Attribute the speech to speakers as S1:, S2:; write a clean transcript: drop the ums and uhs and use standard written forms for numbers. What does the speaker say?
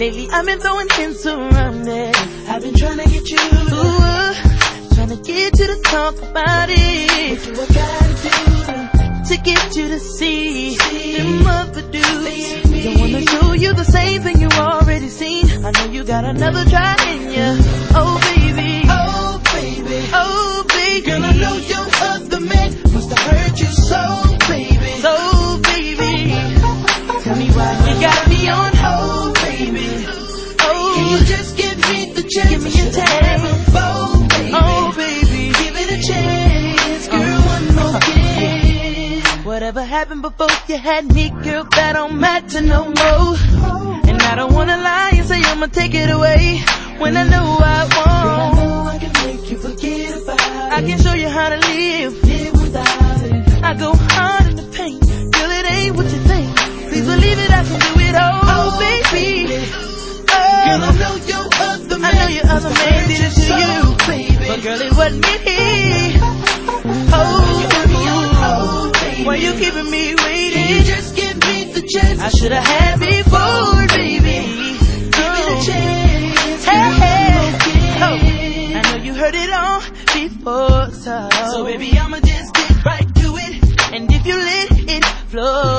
S1: Lately I've been throwing hints around it.
S2: I've been trying to get you
S1: trying to get you to talk about it.
S2: What do I gotta do
S1: to get you to see them other dudes? Don't wanna show you the same thing you already seen. I know you got another try in ya. Oh baby,
S2: oh baby,
S1: oh baby.
S2: Girl, I know your other man must have hurt you so, baby.
S1: So baby, tell me why you got me on.
S2: Oh baby,
S1: oh,
S2: can you just give me the chance?
S1: Give me a chance.
S2: Oh baby,
S1: oh baby,
S2: give it a chance, girl, one more kiss.
S1: Whatever happened before you had me, girl, that don't matter no more. And I don't wanna lie and say I'ma take it away when I know I won't.
S2: Girl, I know I can make you forget about it.
S1: I can show you how to live
S2: without it.
S1: I go hard in the paint, girl, it ain't what you think. Please believe it, I can do it all,
S2: Oh,
S1: baby.
S2: Girl, I know your other man.
S1: I know your other man did it to you,
S2: baby.
S1: but girl, it wasn't me.
S2: Oh, baby.
S1: Why you keeping me waiting?
S2: Can you just give me the chance?
S1: I should have had before, baby.
S2: Give me the chance.
S1: I know you heard it all before, so
S2: baby, I'ma just get right to it.
S1: And if you let it flow,